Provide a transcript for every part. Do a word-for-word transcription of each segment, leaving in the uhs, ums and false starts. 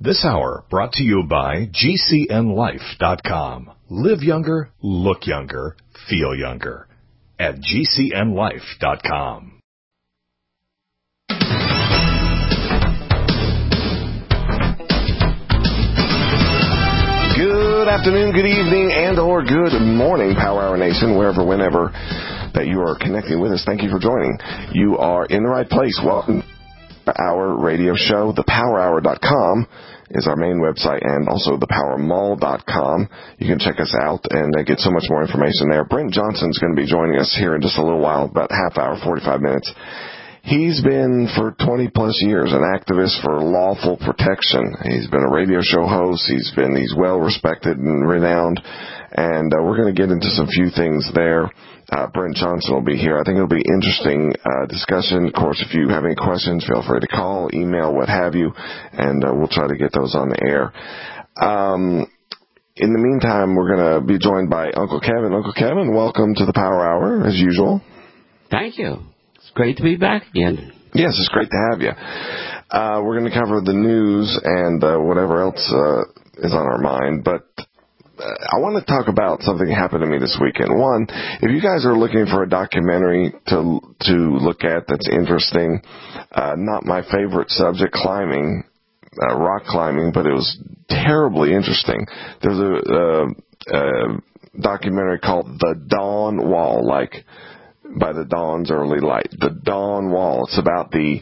This hour brought to you by G C N life dot com. Live younger, look younger, feel younger at G C N life dot com. Good afternoon, good evening, and or good morning, Power Hour Nation, wherever, whenever that you are connecting with us. Thank you for joining. You are in the right place. Welcome to our radio show. the power hour dot com is our main website, and also the power mall dot com. You can check us out and uh, get so much more information there. Brent Johnson's going to be joining us here in just a little while, about half hour, forty-five minutes. He's been, for twenty plus years, an activist for lawful protection. He's been a radio show host. He's been, he's well respected and renowned. And uh, we're going to get into some few things there. Uh, Brent Johnson will be here. I think it'll be an interesting uh, discussion. Of course, if you have any questions, feel free to call, email, what have you, and uh, we'll try to get those on the air. Um, in the meantime, we're going to be joined by Uncle Kevin. Uncle Kevin, welcome to the Power Hour, as usual. Thank you. It's great to be back again. Yes, it's great to have you. Uh, we're going to cover the news and uh, whatever else uh, is on our mind, but I want to talk about something that happened to me this weekend. One, if you guys are looking for a documentary to to look at that's interesting, uh, not my favorite subject, climbing, uh, rock climbing, but it was terribly interesting. There's a, a, a documentary called The Dawn Wall, like by the dawn's early light. The Dawn Wall. It's about the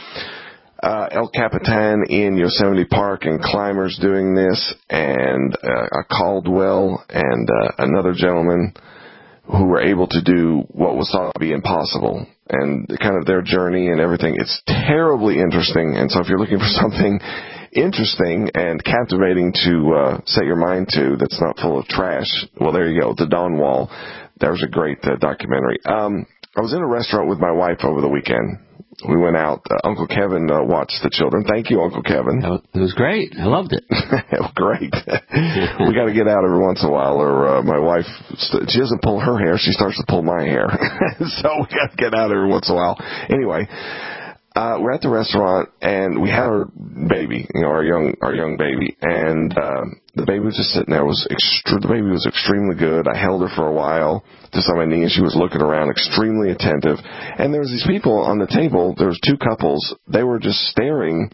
Uh, El Capitan in Yosemite Park and climbers doing this, and uh, a Caldwell and uh, another gentleman who were able to do what was thought to be impossible, and kind of their journey and everything. It's terribly interesting, and so if you're looking for something interesting and captivating to uh, set your mind to that's not full of trash, well, there you go, The Dawn Wall. There's a great uh, documentary. Um, I was in a restaurant with my wife over the weekend. We went out. Uh, Uncle Kevin uh, watched the children. Thank you, Uncle Kevin. It was great. I loved it. Great. We got to get out every once in a while, or uh, my wife, st- she doesn't pull her hair. She starts to pull my hair. So we got to get out every once in a while. Anyway, uh, we're at the restaurant, and we had our baby, you know, our young our young baby, and uh, the baby was just sitting there. It was extre- the baby was extremely good. I held her for a while, just on my knee, and she was looking around, extremely attentive. And there was these people on the table. There was two couples. They were just staring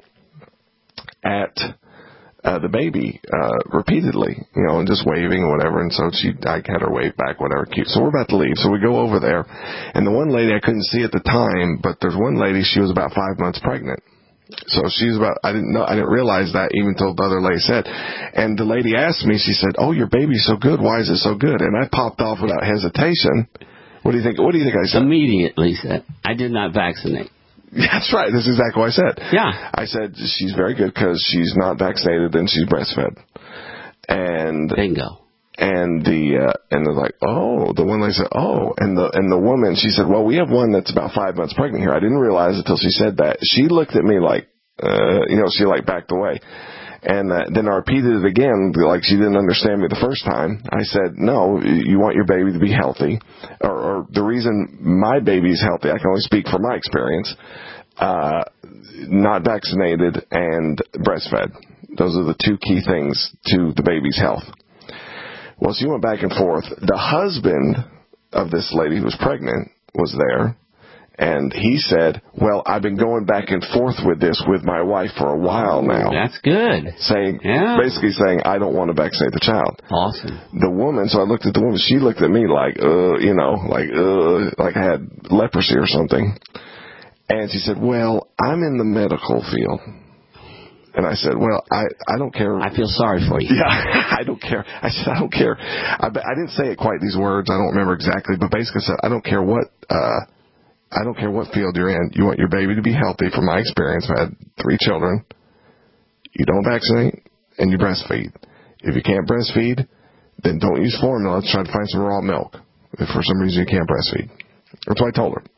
at uh, the baby uh, repeatedly, you know, and just waving or whatever. And so she, I had her wave back, whatever, cute. So we're about to leave. So we go over there, and the one lady I couldn't see at the time, but there's one lady, she was about five months pregnant. So she's about, I didn't know, I didn't realize that even until the other lady said. And the lady asked me, she said, "Oh, your baby's so good. Why is it so good?" And I popped off without hesitation. What do you think? What do you think I said? Immediately said, "I did not vaccinate." That's right. That's exactly what I said. Yeah. I said, she's very good because she's not vaccinated and she's breastfed. And bingo. And the uh, and they're like, "Oh," the one lady said, "Oh," and the and the woman, she said, "Well, we have one that's about five months pregnant here." I didn't realize it until she said that. She looked at me like, uh, you know, she like backed away, and uh, then I repeated it again, like she didn't understand me the first time. I said, "No, you want your baby to be healthy, or, or the reason my baby's healthy. I can only speak from my experience. Uh, not vaccinated and breastfed. Those are the two key things to the baby's health." Well, she went back and forth. The husband of this lady who was pregnant was there, and he said, "Well, I've been going back and forth with this with my wife for a while now." That's good. Saying, yeah. Basically saying, "I don't want to vaccinate the child." Awesome. The woman, so I looked at the woman, she looked at me like, uh, you know, like, uh, like I had leprosy or something. And she said, "Well, I'm in the medical field." And I said, "Well, I, I don't care." I feel sorry for you. Yeah, I don't care. I said, "I don't care." I, I didn't say it quite these words. I don't remember exactly, but basically I said, "I don't care what, uh, I don't care what field you're in. You want your baby to be healthy. From my experience, I've had three children. You don't vaccinate and you breastfeed. If you can't breastfeed, then don't use formula. Let's try to find some raw milk. If for some reason you can't breastfeed." That's what I told her.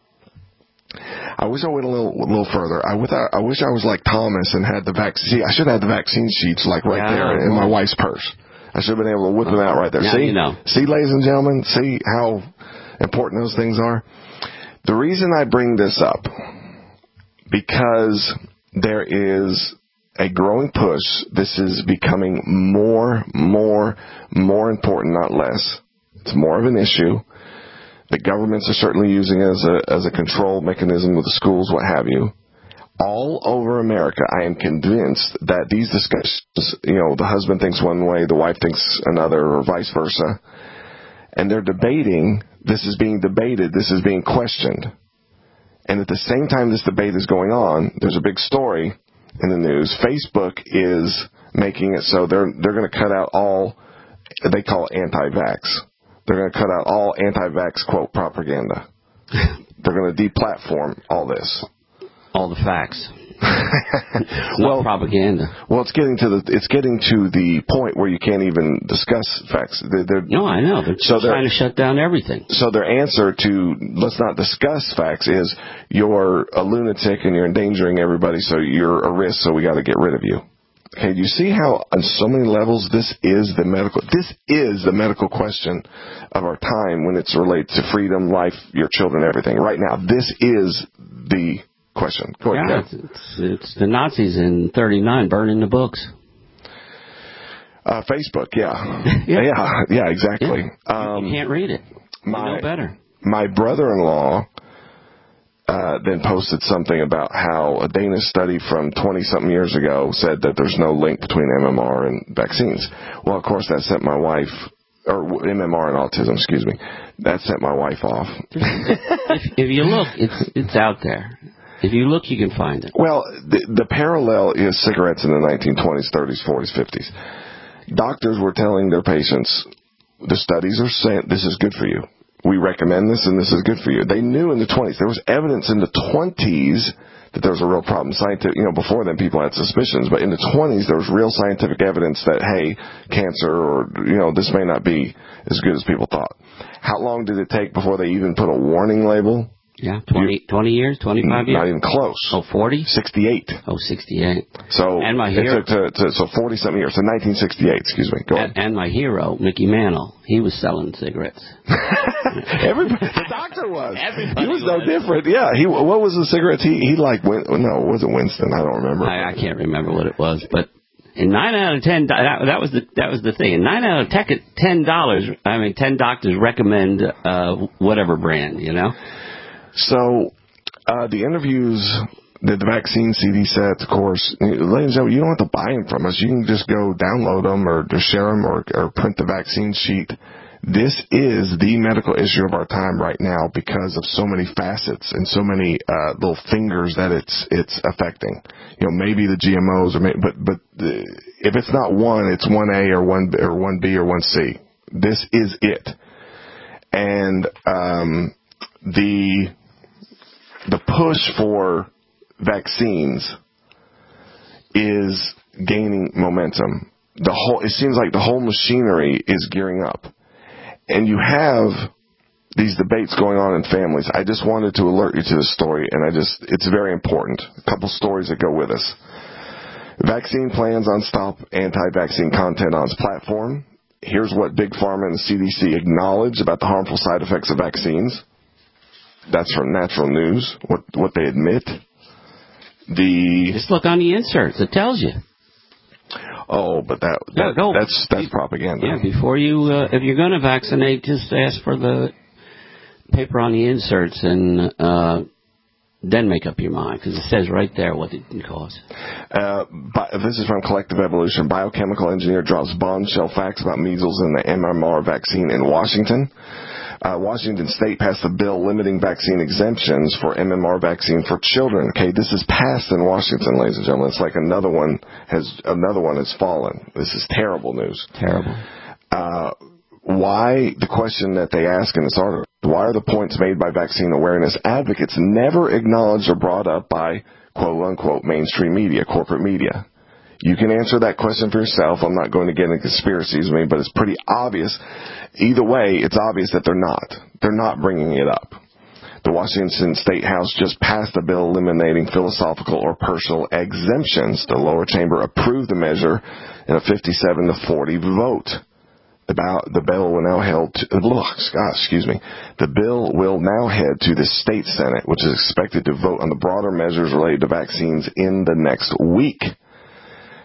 I wish I went a little, a little further. I, with, I wish I was like Thomas and had the vaccine. I should have had the vaccine sheets like right yeah, there in my wife's purse. I should have been able to whip them out right there. Now see, you know. see, ladies and gentlemen, see how important those things are. The reason I bring this up, because there is a growing push. This is becoming more, more, more important, not less. It's more of an issue. The governments are certainly using it as a, as a control mechanism with the schools, what have you. All over America, I am convinced that these discussions, you know, the husband thinks one way, the wife thinks another, or vice versa, and they're debating, this is being debated, this is being questioned. And at the same time this debate is going on, there's a big story in the news. Facebook is making it so they're they're going to cut out all, they call it anti-vax. They're going to cut out all anti-vax, quote, propaganda. They're going to deplatform all this. All the facts. well, Not propaganda. Well, it's getting to the it's getting to the point where you can't even discuss facts. They're, they're, no, I know. They're so trying they're, to shut down everything. So their answer to let's not discuss facts is you're a lunatic and you're endangering everybody, so you're a risk, so we got to get rid of you. Okay, do you see how on so many levels this is the medical this is the medical question of our time when it's related to freedom, life, your children, everything. Right now, this is the question. Go ahead. Yeah, it's, it's, it's the Nazis in thirty-nine burning the books. Uh, Facebook, yeah. yeah. yeah, yeah, exactly. Yeah. Um, you can't read it. My, you know better. My brother-in-law uh, then posted something about how a Danish study from twenty-something years ago said that there's no link between M M R and vaccines. Well, of course, that sent my wife, or M M R and autism, excuse me, that sent my wife off. if, if you look, it's it's out there. If you look, you can find it. Well, the, the parallel is cigarettes in the nineteen twenties, thirties, forties, fifties. Doctors were telling their patients, the studies are saying this is good for you. We recommend this and this is good for you. They knew in the twenties. There was evidence in the twenties that there was a real problem. Scientific, you know, before then people had suspicions, but in the twenties there was real scientific evidence that, hey, cancer or, you know, this may not be as good as people thought. How long did it take before they even put a warning label? Yeah, twenty, twenty years, twenty-five years? Not even close. Oh, forty? sixty-eight. Oh, sixty-eight. So, and my it hero, took to, to, so forty-something years. So nineteen sixty-eight, excuse me. Go and, ahead. and my hero, Mickey Mantle, he was selling cigarettes. Everybody, the doctor was. Everybody he was, was no different. Yeah, he. What was the cigarettes? He he like Win, no, it wasn't Winston. I don't remember. I, I can't remember what it was, but in nine out of ten, that, that was the that was the thing. In nine out of ten dollars, I mean, ten doctors recommend uh, whatever brand, you know. So, uh, the interviews that the vaccine C D sets, of course, ladies and gentlemen, you don't have to buy them from us. You can just go download them or just share them or, or print the vaccine sheet. This is the medical issue of our time right now because of so many facets and so many uh, little fingers that it's it's affecting. You know, maybe the G M Os, or maybe, but but the, if it's not one, it's one A or one or one B or one C. This is it, and um, the the push for vaccines is gaining momentum. The whole it seems like the whole machinery is gearing up. And you have these debates going on in families. I just wanted to alert you to this story, and I just it's very important. A couple stories that go with us. Vaccine plans on stop anti-vaccine content on its platform. Here's what Big Pharma and the C D C acknowledge about the harmful side effects of vaccines. That's from Natural News, what what they admit. The Just look on the inserts. It tells you. Oh, but that, that no, no. that's that's propaganda. Yeah, before you, uh, if you're going to vaccinate, just ask for the paper on the inserts and uh, then make up your mind, because it says right there what it can cause. Uh, but this is from Collective Evolution. Biochemical engineer drops bombshell facts about measles and the M M R vaccine in Washington. Uh, Washington State passed a bill limiting vaccine exemptions for M M R vaccine for children. Okay, this is passed in Washington, ladies and gentlemen. It's like another one has another one has fallen. This is terrible news. Terrible. Uh, why, the question that they ask in this article, why are the points made by vaccine awareness advocates never acknowledged or brought up by quote-unquote mainstream media, corporate media? You can answer that question for yourself. I'm not going to get into conspiracies with me, but it's pretty obvious. Either way, it's obvious that they're not. They're not bringing it up. The Washington State House just passed a bill eliminating philosophical or personal exemptions. The lower chamber approved the measure in a fifty-seven to forty vote. About the bill will now head to, oh, excuse me. The bill will now head to the state Senate, which is expected to vote on the broader measures related to vaccines in the next week.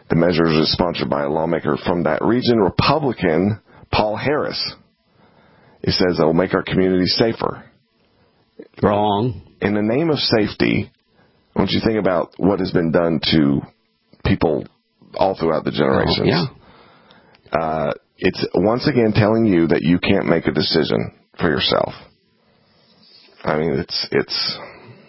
The measure is sponsored by a lawmaker from that region, Republican Paul Harris. He says it will make our community safer. Wrong. In the name of safety, I want you to think about what has been done to people all throughout the generations. Oh, yeah. Uh, it's once again telling you that you can't make a decision for yourself. I mean, it's, it's,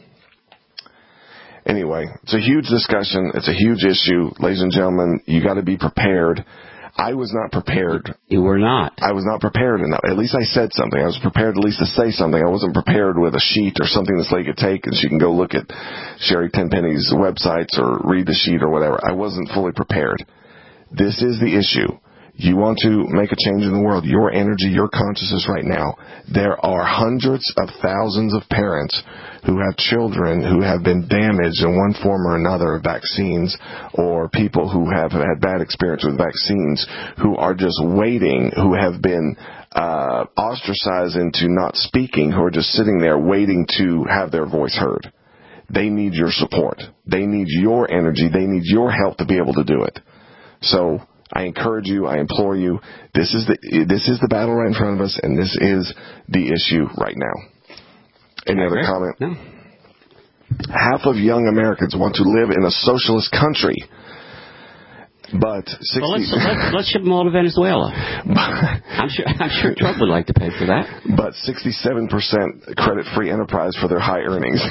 anyway, it's a huge discussion. It's a huge issue. Ladies and gentlemen, you got to be prepared. I was not prepared. You were not. I was not prepared enough. At least I said something. I was prepared at least to say something. I wasn't prepared with a sheet or something this lady could take and she can go look at Sherry Tenpenny's websites or read the sheet or whatever. I wasn't fully prepared. This is the issue. You want to make a change in the world. Your energy, your consciousness right now. There are hundreds of thousands of parents who have children who have been damaged in one form or another of vaccines, or people who have had bad experience with vaccines who are just waiting, who have been uh, ostracized into not speaking, who are just sitting there waiting to have their voice heard. They need your support. They need your energy. They need your help to be able to do it. So I encourage you, I implore you, this is the this is the battle right in front of us, and this is the issue right now. Any other comment? No. Half of young Americans want to live in a socialist country, but sixty Well, let's, let's, let's ship them all to Venezuela. I'm sure I'm sure Trump would like to pay for that. But sixty-seven percent credit-free enterprise for their high earnings.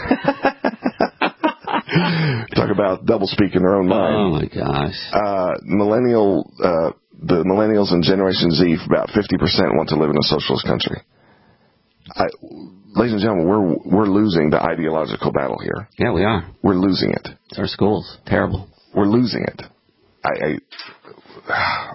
Talk about double speak in their own mind. Oh my gosh. Uh, millennial, uh, the millennials and Generation Z, about fifty percent want to live in a socialist country. I, ladies and gentlemen, we're we're losing the ideological battle here. Yeah, we are. We're losing it. It's our schools. Terrible. We're losing it. I. I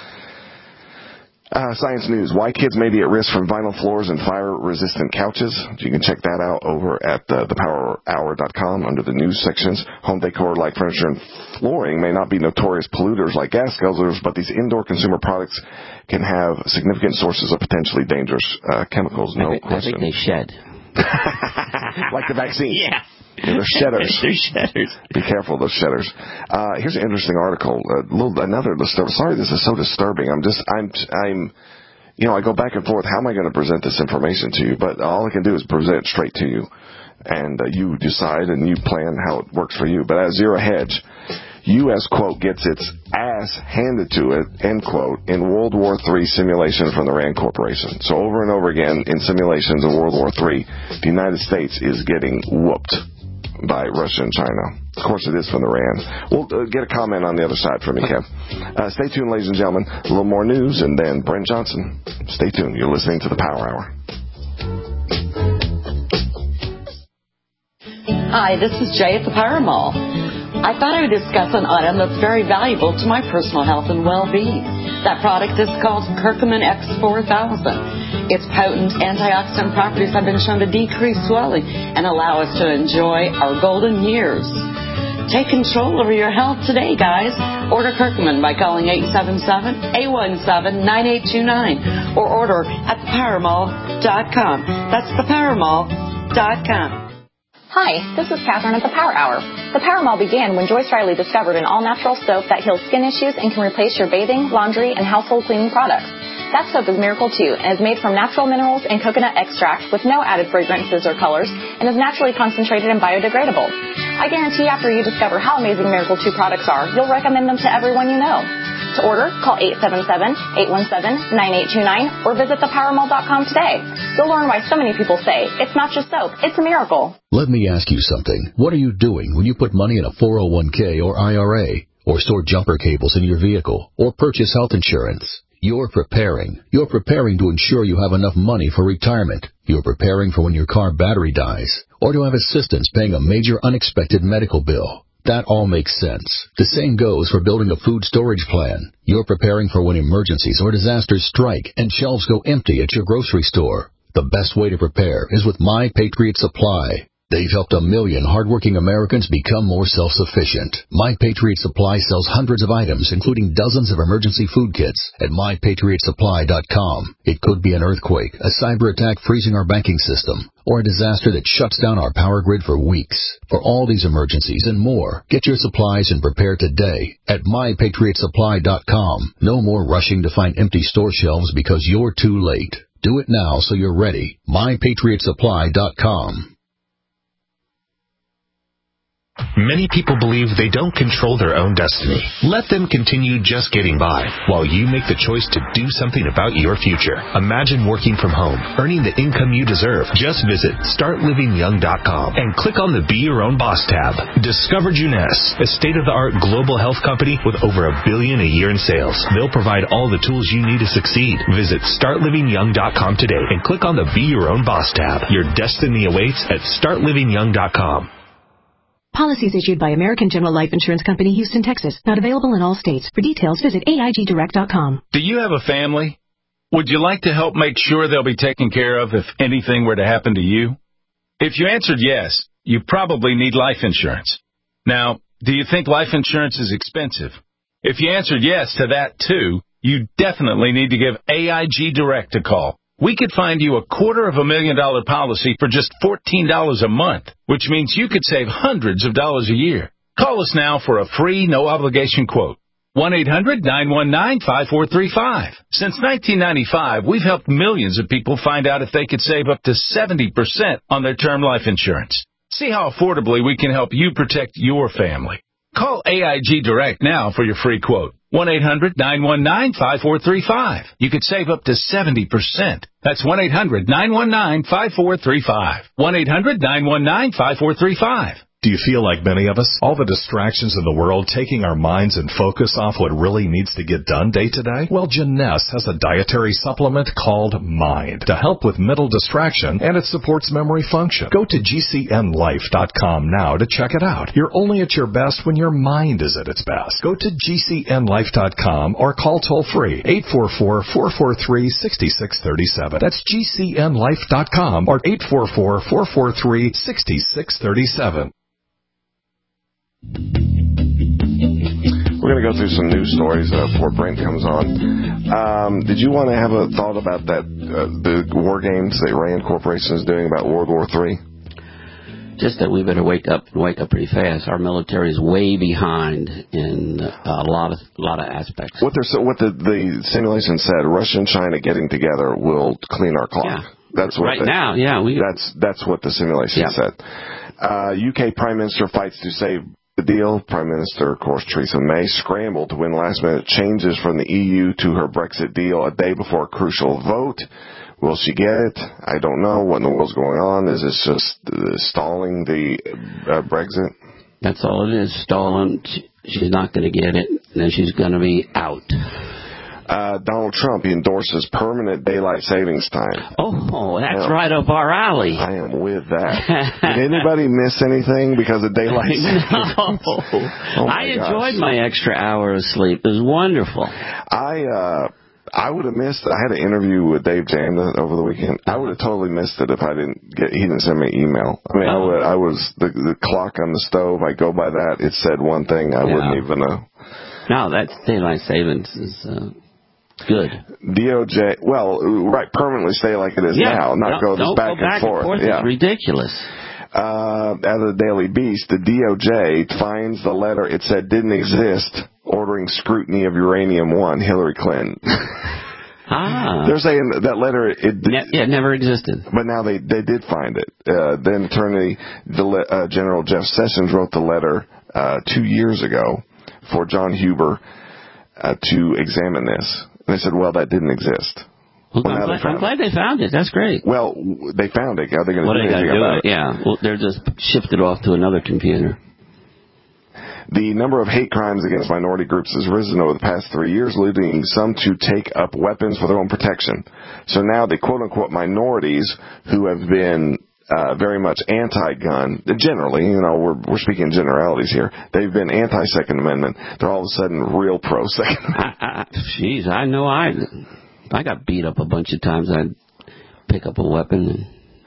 Uh, Science News, why kids may be at risk from vinyl floors and fire-resistant couches. You can check that out over at uh, the power hour dot com under the news sections. Home decor like furniture and flooring may not be notorious polluters like gas guzzlers, but these indoor consumer products can have significant sources of potentially dangerous uh, chemicals, no I think, question. I think they shed. Like the vaccine. Yeah. Yeah, they're shedders. They're shedders. Be careful of those shedders. Uh, here's an interesting article. A little, another disturbing. Sorry, this is so disturbing. I'm just, I'm, I'm, you know, I go back and forth. How am I going to present this information to you? But all I can do is present it straight to you, and uh, you decide and you plan how it works for you. But at Zero Hedge, U S quote gets its ass handed to it, end quote, in World War Three simulation from the Rand Corporation. So over and over again in simulations of World War Three, the United States is getting whooped by Russia and China. Of course it is from the Rand. We'll uh, get a comment on the other side from me, Kev. Uh, stay tuned, ladies and gentlemen. A little more news, and then Brent Johnson. Stay tuned. You're listening to the Power Hour. Hi, this is Jay at the Power Mall. I thought I would discuss an item that's very valuable to my personal health and well-being. That product is called Curcumin X four thousand. Its potent antioxidant properties have been shown to decrease swelling and allow us to enjoy our golden years. Take control over your health today, guys. Order Curcumin by calling eight seven seven, eight one seven, nine eight two nine or order at the power mall dot com. That's the power mall dot com. Hi, this is Catherine at the Power Hour. The Power Mall began when Joyce Riley discovered an all-natural soap that heals skin issues and can replace your bathing, laundry, and household cleaning products. That soap is Miracle two and is made from natural minerals and coconut extract with no added fragrances or colors and is naturally concentrated and biodegradable. I guarantee after you discover how amazing Miracle two products are, you'll recommend them to everyone you know. To order, call eight seven seven, eight one seven, nine eight two nine or visit the power mall dot com today. You'll learn why so many people say, it's not just soap, it's a miracle. Let me ask you something. What are you doing when you put money in a four oh one k or I R A, or store jumper cables in your vehicle, or purchase health insurance? You're preparing. You're preparing to ensure you have enough money for retirement. You're preparing for when your car battery dies, or to have assistance paying a major unexpected medical bill. That all makes sense. The same goes for building a food storage plan. You're preparing for when emergencies or disasters strike and shelves go empty at your grocery store. The best way to prepare is with My Patriot Supply. They've helped a million hardworking Americans become more self-sufficient. My Patriot Supply sells hundreds of items, including dozens of emergency food kits at my patriot supply dot com. It could be an earthquake, a cyber attack freezing our banking system, or a disaster that shuts down our power grid for weeks. For all these emergencies and more, get your supplies and prepare today at my patriot supply dot com. No more rushing to find empty store shelves because you're too late. Do it now so you're ready. my patriot supply dot com. Many people believe they don't control their own destiny. Let them continue just getting by while you make the choice to do something about your future. Imagine working from home, earning the income you deserve. Just visit start living young dot com and click on the Be Your Own Boss tab. Discover Juness, a state-of-the-art global health company with over a billion a year in sales. They'll provide all the tools you need to succeed. Visit start living young dot com today and click on the Be Your Own Boss tab. Your destiny awaits at start living young dot com. Policies issued by American General Life Insurance Company, Houston, Texas. Not available in all states. For details, visit A I G direct dot com. Do you have a family? Would you like to help make sure they'll be taken care of if anything were to happen to you? If you answered yes, you probably need life insurance. Now, do you think life insurance is expensive? If you answered yes to that, too, you definitely need to give A I G Direct a call. We could find you a quarter of a million dollar policy for just fourteen dollars a month, which means you could save hundreds of dollars a year. Call us now for a free, no-obligation quote. one eight hundred nine one nine five four three five. Since nineteen ninety-five, we've helped millions of people find out if they could save up to seventy percent on their term life insurance. See how affordably we can help you protect your family. Call A I G Direct now for your free quote. one eight hundred nine one nine five four three five. You could save up to seventy percent. That's one eight hundred nine one nine five four three five. one eight hundred nine one nine five four three five. Do you feel like many of us? All the distractions in the world taking our minds and focus off what really needs to get done day to day? Well, Juness has a dietary supplement called Mind to help with mental distraction, and it supports memory function. Go to G C N life dot com now to check it out. You're only at your best when your mind is at its best. Go to G C N life dot com or call toll-free eight four four, four four three, six six three seven. That's G C N life dot com or eight four four, four four three, six six three seven. We're going to go through some news stories uh, before Brent comes on. Um, did you want to have a thought about that, uh, the war games that Rand Corporation is doing about World War Three? Just that we better wake up and wake up pretty fast. Our military is way behind in a lot of a lot of aspects. What, what the, the simulation said, Russia and China getting together will clean our clock. Yeah. That's what right they, now, yeah. We, that's, that's what the simulation yeah. said. Uh, U K Prime Minister fights to save the deal. Prime Minister, of course, Theresa May, scrambled to win last-minute changes from the E U to her Brexit deal a day before a crucial vote. Will she get it? I don't know. What in the world's going on? Is this just uh, stalling the uh, Brexit? That's all it is, stalling. She's not going to get it, and then she's going to be out. Uh, Donald Trump, he endorses permanent daylight savings time. Oh, that's yeah. right up our alley. I am with that. Did anybody miss anything because of daylight savings? No. Oh I enjoyed gosh. my extra hour of sleep. It was wonderful. I, uh, I would have missed, I had an interview with Dave Janda over the weekend. I would have totally missed it if I didn't get, he didn't send me an email. I mean, oh. I, would, I was, the, the clock on the stove, I go by that, it said one thing, I yeah. wouldn't even know. No, that's daylight savings is, uh, good. D O J, well, right, permanently stay like it is yeah. now, not no, go this back, go back and forth. And forth. Yeah. It's ridiculous. Uh, out of the Daily Beast, the D O J finds the letter it said didn't exist, ordering scrutiny of Uranium One, Hillary Clinton. Ah. They're saying that letter, it, ne- yeah, it never existed. But now they, they did find it. Uh, then Attorney uh, General Jeff Sessions wrote the letter uh, two years ago for John Huber uh, to examine this. And they said, well, that didn't exist. Well, well, I'm, glad, I'm glad they found it. That's great. Well, they found it. Are they going to what do anything do about it? it? Yeah. Well, they're just shifted off to another computer. The number of hate crimes against minority groups has risen over the past three years, leading some to take up weapons for their own protection. So now the quote-unquote minorities who have been uh, very much anti-gun, generally, you know, we're, we're speaking generalities here, they've been anti-Second Amendment. They're all of a sudden real pro-Second Amendment. Jeez, I know I... I got beat up a bunch of times. I'd pick up a weapon. And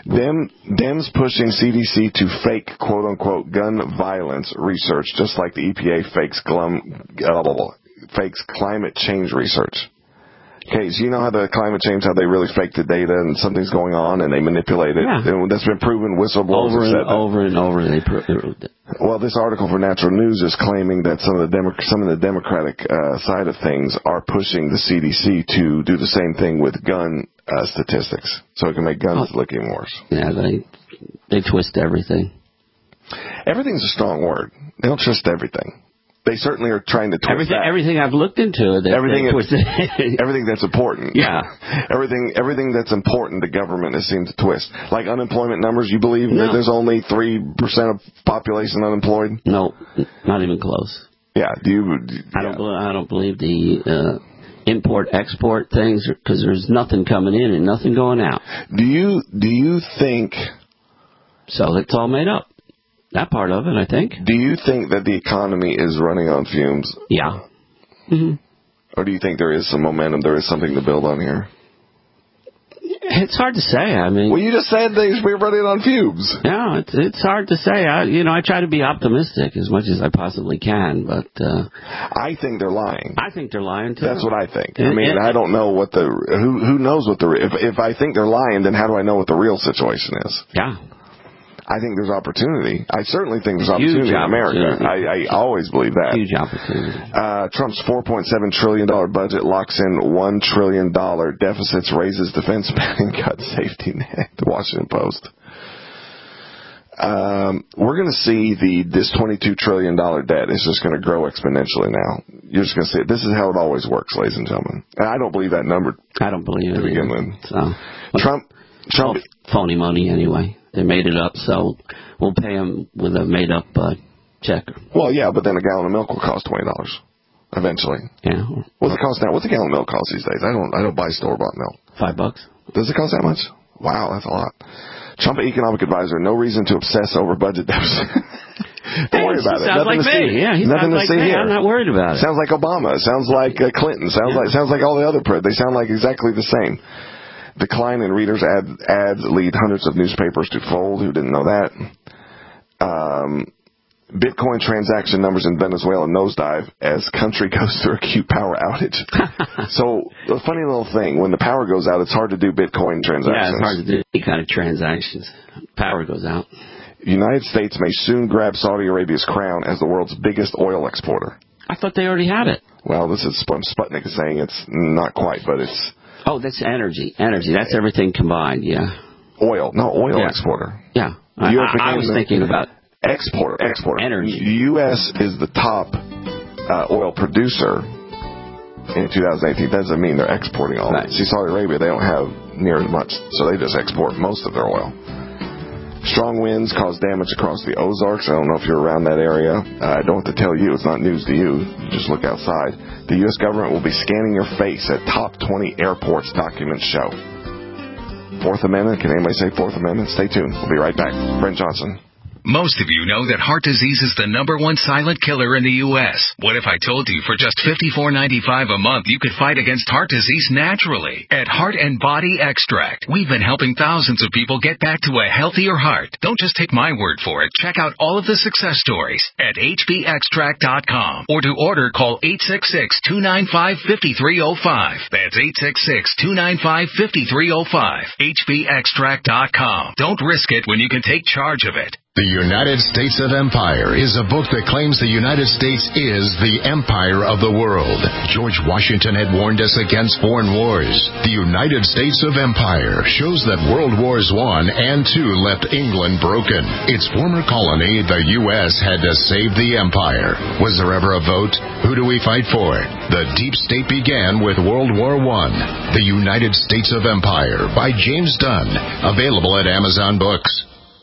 Dem, Dems pushing C D C to fake quote-unquote gun violence research, just like the E P A fakes, glum, uh, fakes climate change research. Okay, so you know how the climate change, how they really fake the data and something's going on and they manipulate it. Yeah. And that's been proven. Whistleblowers over have and said that. over and over. They proved it. Well, this article for Natural News is claiming that some of the Demo- some of the Democratic uh, side of things are pushing the C D C to do the same thing with gun uh, statistics, so it can make guns oh. look even worse. Yeah, they they twist everything. Everything's a strong word. They don't twist everything. They certainly are trying to twist everything. that. Everything I've looked into, they, everything, they twisted. everything that's important. Yeah. everything, everything that's important, the government has seemed to twist. Like unemployment numbers, you believe no. that there's only three percent of population unemployed? No, not even close. Yeah. Do you? Do, I don't. Believe, I don't believe the uh, import export things because there's nothing coming in and nothing going out. Do you? Do you think? So it's all made up. That part of it, I think. Do you think that the economy is running on fumes? Yeah. Mm-hmm. Or do you think there is some momentum, there is something to build on here? It's hard to say. I mean, well, you just said they we're running on fumes. Yeah, it's it's hard to say. I, you know, I try to be optimistic as much as I possibly can, but uh, I think they're lying. I think they're lying too. That's what I think. It, I mean, it, I don't know what the who who knows what the if if I think they're lying, then how do I know what the real situation is? Yeah. I think there's opportunity. I certainly think there's opportunity in America. I, I always believe that. Huge opportunity. Uh, Trump's four point seven trillion dollars budget locks in one trillion dollars deficits, raises defense spending, cuts safety net. The Washington Post. Um, we're going to see the this twenty-two trillion dollars debt is just going to grow exponentially now. You're just going to see it. This is how it always works, ladies and gentlemen. And I don't believe that number. I don't believe it. To begin with. So, Trump, Trump, phony money anyway. They made it up, so we'll pay them with a made-up uh, check. Well, yeah, but then a gallon of milk will cost twenty dollars eventually. Yeah. What's it cost now? What's a gallon of milk cost these days? I don't. I don't buy store-bought milk. Five bucks. Does it cost that much? Wow, that's a lot. Trump economic advisor, no reason to obsess over budget deficit. Don't hey, worry about it. Sounds Nothing like to me. see. Yeah, he Nothing sounds to like see me. here. I'm not worried about it. Sounds like Obama. Sounds like uh, Clinton. Sounds yeah. like sounds like all the other presidents. They sound like exactly the same. Decline in readers' ad, ads lead hundreds of newspapers to fold. Who didn't know that? Um, Bitcoin transaction numbers in Venezuela nosedive as country goes through acute power outage. So, a funny little thing, when the power goes out, it's hard to do Bitcoin transactions. Yeah, it's hard to do any kind of transactions. Power goes out. United States may soon grab Saudi Arabia's crown as the world's biggest oil exporter. I thought they already had it. Well, this is Sputnik is saying it's not quite, but it's... Oh, that's energy. Energy. That's everything combined, yeah. Oil. No, oil yeah. exporter. Yeah. I, I, I was thinking about... Exporter. Exporter. Energy. U S is the top uh, oil producer in two thousand eighteen. That doesn't mean they're exporting all right. of it. See, Saudi Arabia, they don't have near as much, so they just export most of their oil. Strong winds cause damage across the Ozarks. I don't know if you're around that area. Uh, I don't have to tell you. It's not news to you. You just look outside. The U S government will be scanning your face at top twenty airports, documents show. Fourth Amendment. Can anybody say Fourth Amendment? Stay tuned. We'll be right back. Brent Johnson. Most of you know that heart disease is the number one silent killer in the U S What if I told you for just fifty-four ninety-five a month you could fight against heart disease naturally? At Heart and Body Extract, we've been helping thousands of people get back to a healthier heart. Don't just take my word for it. Check out all of the success stories at H B extract dot com. Or to order, call eight six six, two nine five, five three zero five. That's eight six six, two nine five, five three zero five. H B extract dot com. Don't risk it when you can take charge of it. The United States of Empire is a book that claims the United States is the empire of the world. George Washington had warned us against foreign wars. The United States of Empire shows that World Wars One and Two left England broken. Its former colony, the U S, had to save the empire. Was there ever a vote? Who do we fight for? The deep state began with World War One. The United States of Empire by James Dunn. Available at Amazon Books.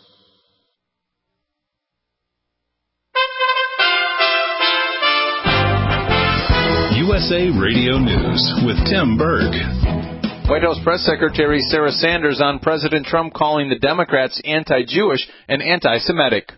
U S A Radio News with Tim Berg. White House Press Secretary Sarah Sanders on President Trump calling the Democrats anti-Jewish and anti-Semitic.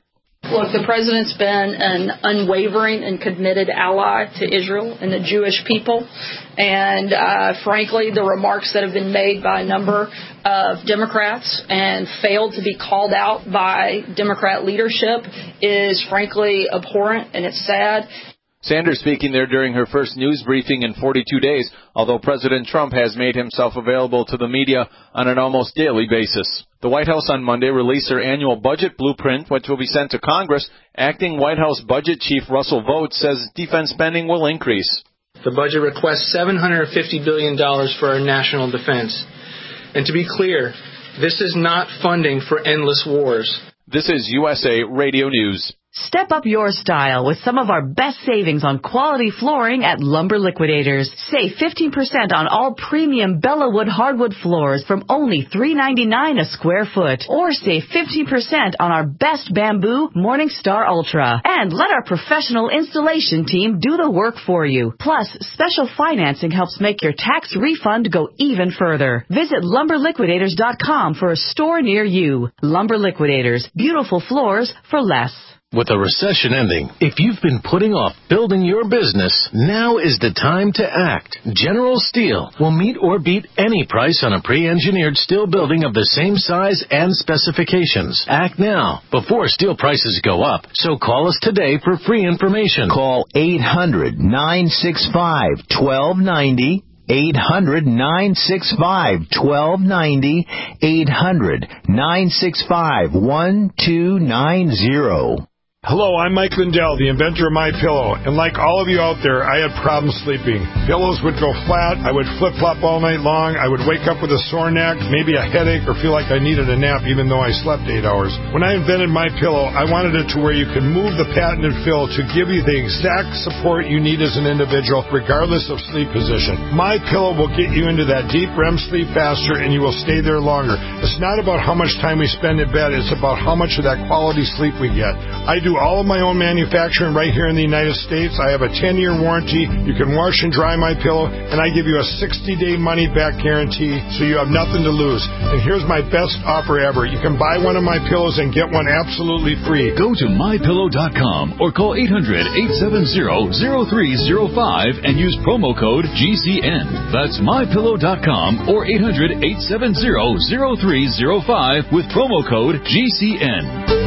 Look, the president's been an unwavering and committed ally to Israel and the Jewish people. And, uh, frankly, the remarks that have been made by a number of Democrats and failed to be called out by Democrat leadership is, frankly, abhorrent, and it's sad. Sanders speaking there during her first news briefing in forty-two days, although President Trump has made himself available to the media on an almost daily basis. The White House on Monday released her annual budget blueprint, which will be sent to Congress. Acting White House Budget Chief Russell Vought says defense spending will increase. The budget requests seven hundred fifty billion dollars for our national defense. And to be clear, this is not funding for endless wars. This is U S A Radio News. Step up your style with some of our best savings on quality flooring at Lumber Liquidators. Save fifteen percent on all premium Bellawood hardwood floors from only three ninety-nine a square foot. Or save fifteen percent on our best bamboo Morningstar Ultra. And let our professional installation team do the work for you. Plus, special financing helps make your tax refund go even further. Visit lumber liquidators dot com for a store near you. Lumber Liquidators. Beautiful floors for less. With a recession ending, if you've been putting off building your business, now is the time to act. General Steel will meet or beat any price on a pre-engineered steel building of the same size and specifications. Act now, before steel prices go up. So call us today for free information. Call eight hundred, nine six five, one two nine zero. eight hundred, nine six five, one two nine zero. eight hundred, nine six five, one two nine zero. Hello, I'm Mike Lindell, the inventor of MyPillow, and like all of you out there, I had problems sleeping. Pillows would go flat, I would flip-flop all night long, I would wake up with a sore neck, maybe a headache, or feel like I needed a nap even though I slept eight hours. When I invented MyPillow, I wanted it to where you could move the patented fill to give you the exact support you need as an individual, regardless of sleep position. MyPillow will get you into that deep R E M sleep faster, and you will stay there longer. It's not about how much time we spend in bed, it's about how much of that quality sleep we get. I do all of my own manufacturing right here in the United States. I have a ten-year warranty. You can wash and dry my pillow, and I give you a sixty-day money-back guarantee, so you have nothing to lose. And here's my best offer ever. You can buy one of my pillows and get one absolutely free. Go to my pillow dot com or call eight hundred, eight seven zero, zero three zero five and use promo code G C N. That's my pillow dot com or eight hundred, eight seven zero, zero three zero five with promo code G C N.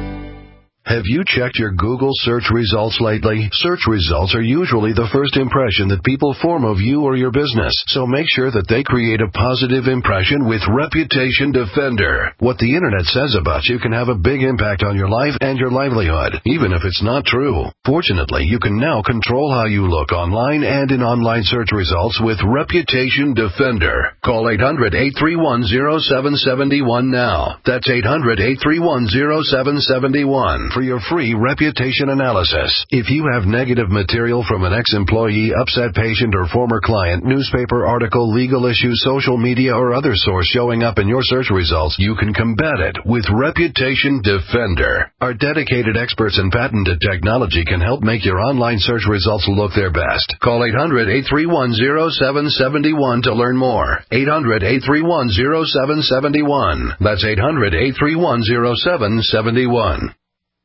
Have you checked your Google search results lately? Search results are usually the first impression that people form of you or your business, so make sure that they create a positive impression with Reputation Defender. What the internet says about you can have a big impact on your life and your livelihood, even if it's not true. Fortunately, you can now control how you look online and in online search results with Reputation Defender. Call eight hundred, eight three one, zero seven seven one now. That's eight hundred, eight three one, zero seven seven one. For your free reputation analysis. If you have negative material from an ex-employee, upset patient, or former client, newspaper article, legal issue, social media, or other source showing up in your search results, you can combat it with Reputation Defender. Our dedicated experts in patented technology can help make your online search results look their best. Call eight hundred, eight three one, zero seven seven one to learn more. eight hundred, eight three one, zero seven seven one. That's eight hundred, eight three one, zero seven seven one.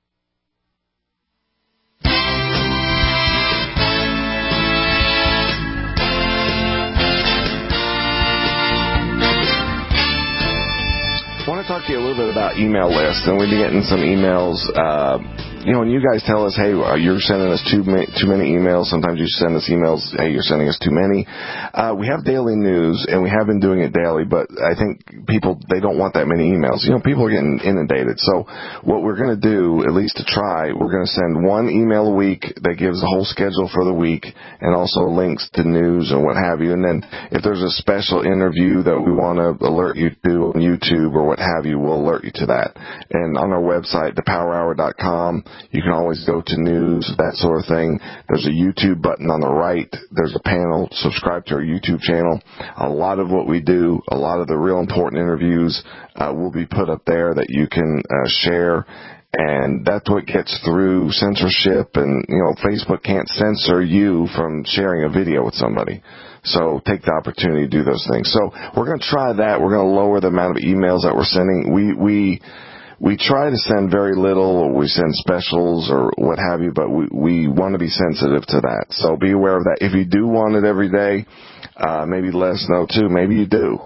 I want to talk to you a little bit about email lists, and we've been getting some emails. Uh, you know, when you guys tell us, hey, you're sending us too many, too many emails. Sometimes you send us emails, hey, you're sending us too many. Uh, we have daily news, and we have been doing it daily, but I think people, they don't want that many emails. You know, people are getting inundated. So what we're going to do, at least to try, we're going to send one email a week that gives the whole schedule for the week and also links to news and what have you. And then if there's a special interview that we want to alert you to on YouTube or what have you, we'll alert you to that. And on our website, the power hour dot com, you can always go to news, that sort of thing. There's a YouTube button on the right. There's a panel. Subscribe to our YouTube channel. A lot of what we do, a lot of the real important interviews uh, will be put up there that you can uh, share. And that's what gets through censorship. And, you know, Facebook can't censor you from sharing a video with somebody. So take the opportunity to do those things. So we're going to try that. We're going to lower the amount of emails that we're sending. We, we, we try to send very little, or we send specials or what have you, but we, we want to be sensitive to that. So be aware of that. If you do want it every day, uh, maybe let us know too. Maybe you do.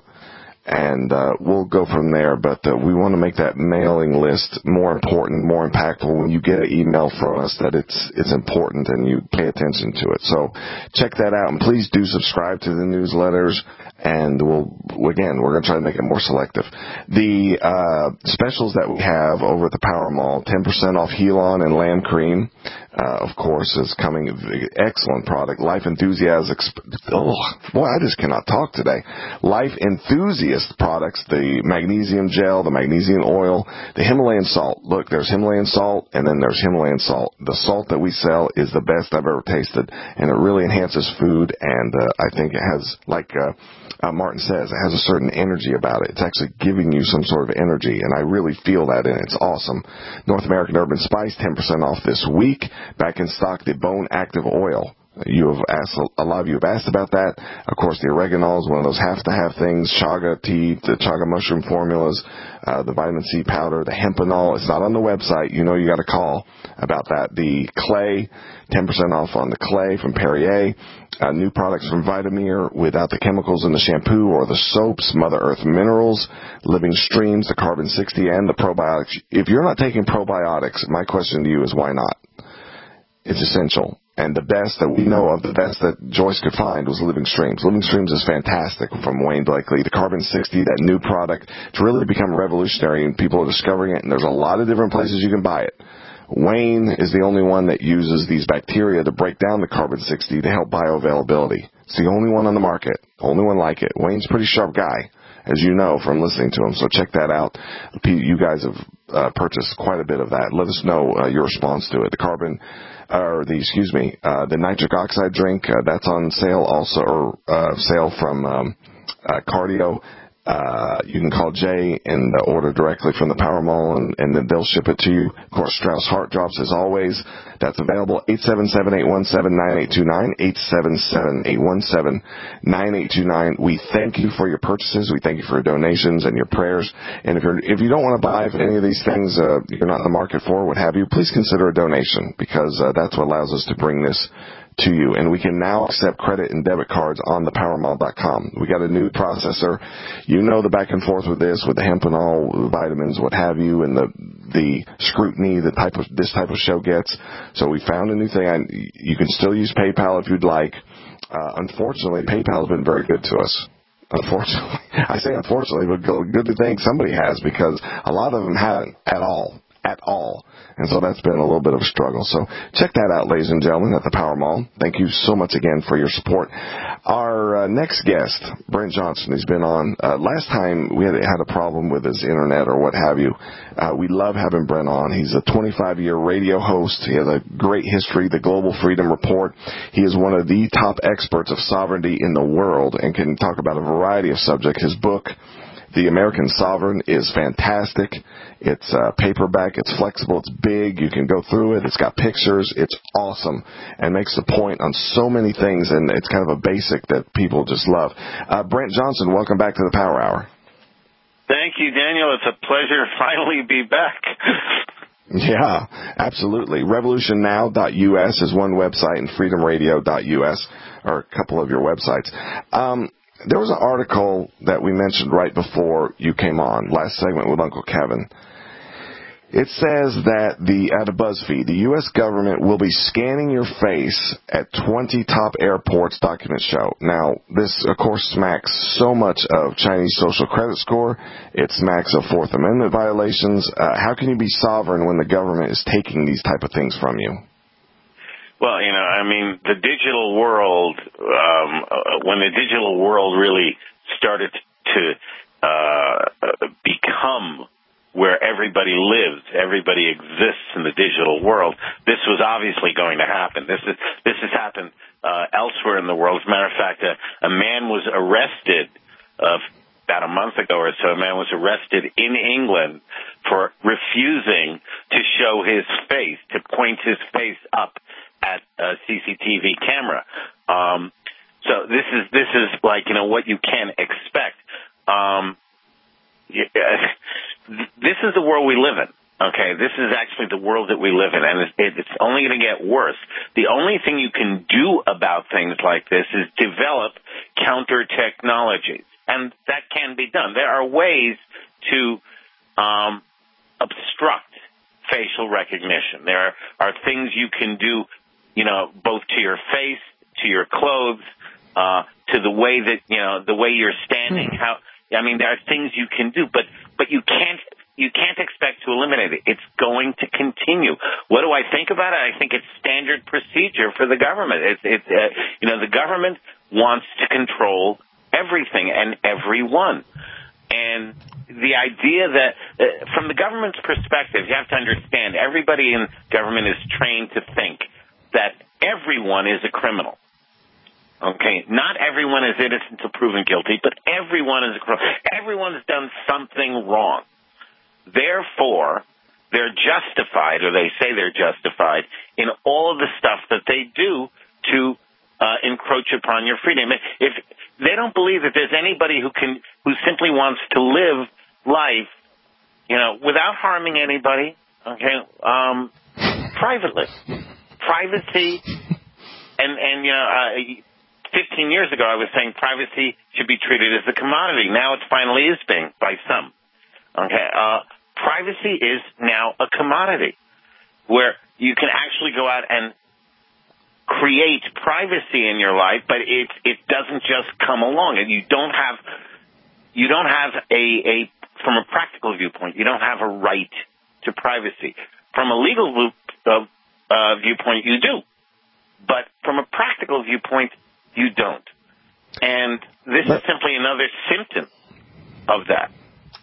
And uh, we'll go from there, but uh, we want to make that mailing list more important, more impactful when you get an email from us, that it's it's important and you pay attention to it. So check that out, and please do subscribe to the newsletters, and we'll, again, we're going to try to make it more selective. The uh, specials that we have over at the Power Mall, ten percent off Helon and Land Cream, uh, of course, is coming. Excellent product. Life Enthusiast, oh, boy, I just cannot talk today. Life Enthusiast products, the magnesium gel, the magnesium oil, the Himalayan salt. Look, there's Himalayan salt, and then there's Himalayan salt. The salt that we sell is the best I've ever tasted, and it really enhances food, and uh, I think it has, like uh, uh, Martin says, it has a certain energy about it. It's actually giving you some sort of energy, and I really feel that in it. It's awesome. North American Herb and Spice, ten percent off this week. Back in stock, the Bone Active Oil. You have asked, a lot of you have asked about that. Of course, the oregano is one of those have-to-have things. Chaga tea, the chaga mushroom formulas, uh, the vitamin C powder, the hempanol. It's not on the website. You know you got to call about that. The clay, ten percent off on the clay from Perrier. Uh, new products from Vitamir without the chemicals in the shampoo or the soaps. Mother Earth Minerals, Living Streams, the Carbon sixty, and the probiotics. If you're not taking probiotics, my question to you is why not? It's essential. And the best that we know of, the best that Joyce could find, was Living Streams. Living Streams is fantastic from Wayne Blakely. The Carbon sixty, that new product, it's really become revolutionary, and people are discovering it, and there's a lot of different places you can buy it. Wayne is the only one that uses these bacteria to break down the Carbon sixty to help bioavailability. It's the only one on the market, only one like it. Wayne's a pretty sharp guy, as you know from listening to him, so check that out. You guys have uh, purchased quite a bit of that. Let us know uh, your response to it. The carbon... or the, excuse me, uh, the nitric oxide drink, uh, that's on sale also, or, uh, sale from, um, uh, Cardio. Uh, you can call Jay and uh, order directly from the Power Mall, and, and then they'll ship it to you. Of course, Strauss Heart Drops, as always. That's available. eight seven seven, eight one seven, nine eight two nine, eight seven seven, eight one seven, nine eight two nine. We thank you for your purchases. We thank you for your donations and your prayers. And if you're, if you don't want to buy any of these things, uh, you're not in the market for, what have you, please consider a donation, because uh, that's what allows us to bring this to you. And we can now accept credit and debit cards on the power mall dot com. We got a new processor. You know the back and forth with this, with the hempanol, vitamins, what have you, and the the scrutiny the type of this type of show gets. So we found a new thing. I, you can still use PayPal if you'd like. Uh, unfortunately, PayPal has been very good to us. Unfortunately, I say unfortunately, but good to think somebody has, because a lot of them haven't at all. At all. And so that's been a little bit of a struggle. So check that out, ladies and gentlemen, at the Power Mall. Thank you so much again for your support. Our uh, next guest, Brent Johnson, he's been on. Uh, last time we had, had a problem with his internet or what have you. Uh, we love having Brent on. He's a twenty-five-year radio host. He has a great history, the Global Freedom Report. He is one of the top experts of sovereignty in the world and can talk about a variety of subjects. His book, The American Sovereign, is fantastic. It's uh, paperback. It's flexible. It's big. You can go through it. It's got pictures. It's awesome and makes the point on so many things, and it's kind of a basic that people just love. Uh, Brent Johnson, welcome back to the Power Hour. Thank you, Daniel. It's a pleasure to finally be back. Yeah, absolutely. revolution now dot U S is one website, and freedom radio dot U S are a couple of your websites. Um, there was an article that we mentioned right before you came on, last segment with Uncle Kevin. It says that the at a BuzzFeed, the U S government will be scanning your face at twenty top airports, documents show. Now, this, of course, smacks so much of Chinese social credit score. It smacks of Fourth Amendment violations. Uh, how can you be sovereign when the government is taking these type of things from you? Well, you know, I mean, the digital world, um, uh, when the digital world really started to uh, become where everybody lives, everybody exists in the digital world, this was obviously going to happen. This is this has happened uh, elsewhere in the world. As a matter of fact, a, a man was arrested uh, about a month ago or so. A man was arrested in England for refusing to show his face, to point his face up at a C C T V camera. Um, so this is this is like, you know, what you can expect. Um, th- this is the world we live in. Okay, this is actually the world that we live in, and it's, it's only going to get worse. The only thing you can do about things like this is develop counter technologies, and that can be done. There are ways to um, obstruct facial recognition. There are, are things you can do, you know, both to your face, to your clothes, uh, to the way that, you know, the way you're standing. Hmm. How I mean, there are things you can do, but but you can't. You can't expect to eliminate it. It's going to continue. What do I think about it? I think it's standard procedure for the government. It's, it's uh, you know, the government wants to control everything and everyone. And the idea that, uh, from the government's perspective, you have to understand, everybody in government is trained to think that everyone is a criminal. Okay, not everyone is innocent until proven guilty, but everyone is a criminal. Everyone's done something wrong. Therefore, they're justified, or they say they're justified, in all of the stuff that they do to uh, encroach upon your freedom. If they don't believe that there's anybody who can, who simply wants to live life, you know, without harming anybody, okay, um, privately, privacy, and and you know, uh, fifteen years ago I was saying privacy should be treated as a commodity. Now it finally is being by some. Okay, uh, privacy is now a commodity where you can actually go out and create privacy in your life, but it it doesn't just come along, and you don't have you don't have a, a from a practical viewpoint, you don't have a right to privacy. From a legal loop, uh, uh, viewpoint, you do, but from a practical viewpoint, you don't, and this is simply another symptom of that.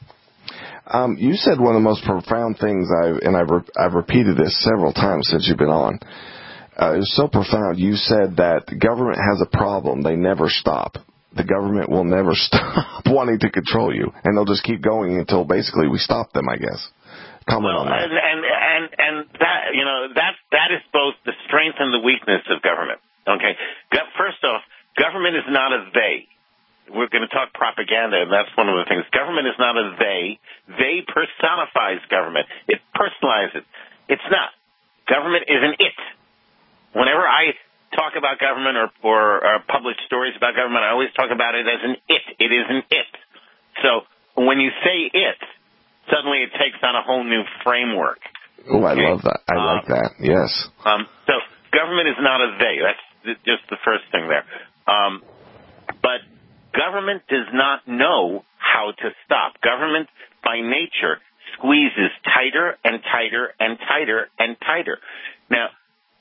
Um, you said one of the most profound things, I've, and I've, re- I've repeated this several times since you've been on. Uh, it was so profound. You said that the government has a problem. They never stop. The government will never stop wanting to control you, and they'll just keep going until basically we stop them, I guess. Comment well, on that. And, and, and, and that, you know, that, that is both the strength and the weakness of government. Okay? First off, government is not a they. We're going to talk propaganda, and that's one of the things. Government is not a they. They personifies government. It personalizes. It's not. Government is an it. Whenever I talk about government or, or, or publish stories about government, I always talk about it as an it. It is an it. So when you say it, suddenly it takes on a whole new framework. Oh, I love that. I um, like that. Yes. Um, so government is not a they. That's just the first thing there. Um, but government does not know how to stop. Government, by nature, squeezes tighter and tighter and tighter and tighter. Now,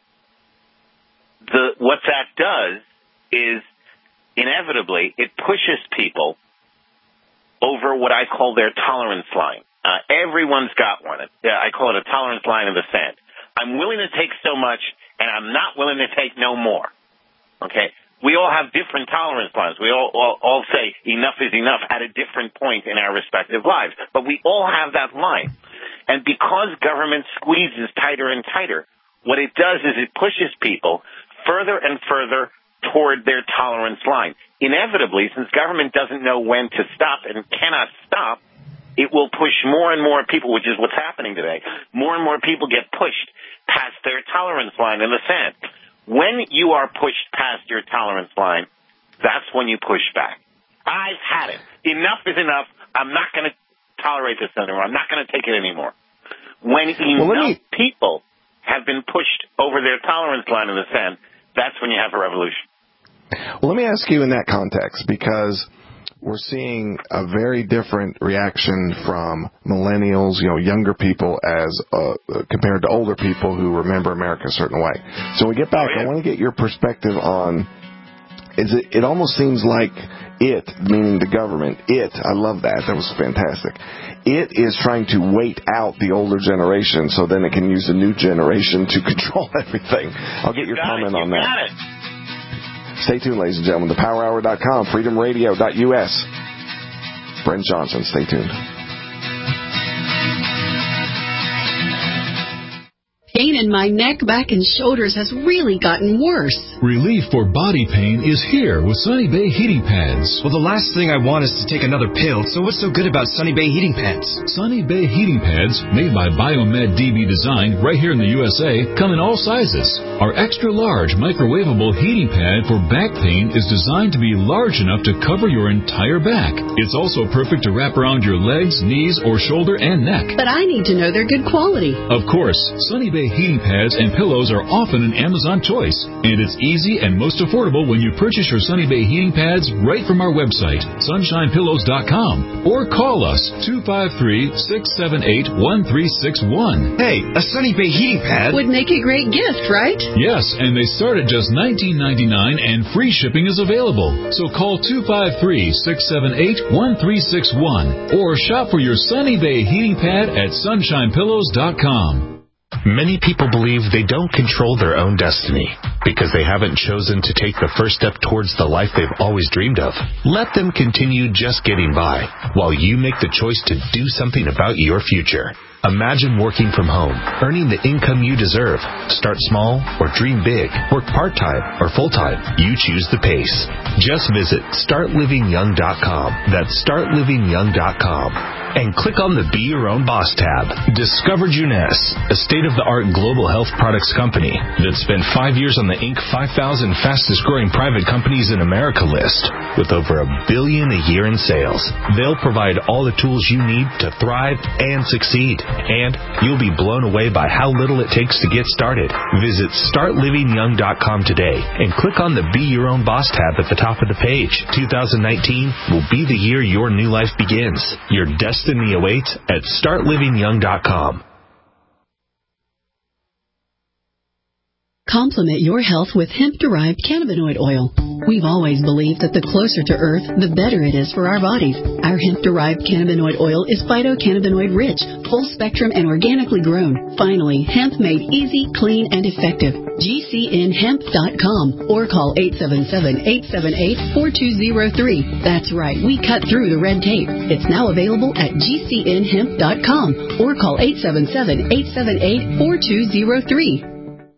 the what that does is, inevitably, it pushes people over what I call their tolerance line. Uh, everyone's got one. I call it a tolerance line in the sand. I'm willing to take so much, and I'm not willing to take no more. Okay? We all have different tolerance lines. We all, all, all say enough is enough at a different point in our respective lives. But we all have that line. And because government squeezes tighter and tighter, what it does is it pushes people further and further toward their tolerance line. Inevitably, since government doesn't know when to stop and cannot stop, it will push more and more people, which is what's happening today. More and more people get pushed past their tolerance line in the sand. When you are pushed past your tolerance line, that's when you push back. I've had it. Enough is enough. I'm not going to tolerate this anymore. I'm not going to take it anymore. When enough well, me... people have been pushed over their tolerance line in the sand, that's when you have a revolution. Well, let me ask you in that context, because we're seeing a very different reaction from millennials, you know, younger people as uh, compared to older people who remember America a certain way. So when we get back, oh, yeah. I want to get your perspective on, is it, it almost seems like it, meaning the government, it, I love that, that was fantastic. It is trying to wait out the older generation so then it can use the new generation to control everything. I'll get you your comment it, on you that. Got it. Stay tuned, ladies and gentlemen. the power hour dot com, freedom radio dot U S. Brent Johnson, stay tuned. Pain in my neck, back, and shoulders has really gotten worse. Relief for body pain is here with Sunny Bay heating pads. Well, the last thing I want is to take another pill, so what's so good about Sunny Bay heating pads? Sunny Bay heating pads, made by Biomed D B Design right here in the U S A, come in all sizes. Our extra large microwavable heating pad for back pain is designed to be large enough to cover your entire back. It's also perfect to wrap around your legs, knees, or shoulder and neck. But I need to know they're good quality. Of course, Sunny Bay heating pads and pillows are often an Amazon choice, and it's easy and most affordable when you purchase your Sunny Bay heating pads right from our website, sunshine pillows dot com, or call us two five three, six seven eight, one three six one. Hey, a Sunny Bay heating pad would make a great gift, right? Yes, and they start at just nineteen ninety-nine, and free shipping is available. So call two five three, six seven eight, one three six one or shop for your Sunny Bay heating pad at sunshine pillows dot com. Many people believe they don't control their own destiny because they haven't chosen to take the first step towards the life they've always dreamed of. Let them continue just getting by while you make the choice to do something about your future. Imagine working from home, earning the income you deserve. Start small or dream big. Work part-time or full-time. You choose the pace. Just visit start living young dot com. That's start living young dot com. And click on the Be Your Own Boss tab. Discover Juness, a state-of-the-art global health products company that spent five years on the Inc five thousand fastest-growing private companies in America list with over a billion a year in sales. They'll provide all the tools you need to thrive and succeed. And you'll be blown away by how little it takes to get started. Visit start living young dot com today and click on the Be Your Own Boss tab at the top of the page. two thousand nineteen will be the year your new life begins. Your destiny awaits at start living young dot com. Complement your health with hemp-derived cannabinoid oil. We've always believed that the closer to Earth, the better it is for our bodies. Our hemp-derived cannabinoid oil is phytocannabinoid-rich, full-spectrum, and organically grown. Finally, hemp made easy, clean, and effective. G C N hemp dot com or call eight seven seven, eight seven eight, four two zero three. That's right, we cut through the red tape. It's now available at G C N hemp dot com or call eight seven seven, eight seven eight, four two zero three.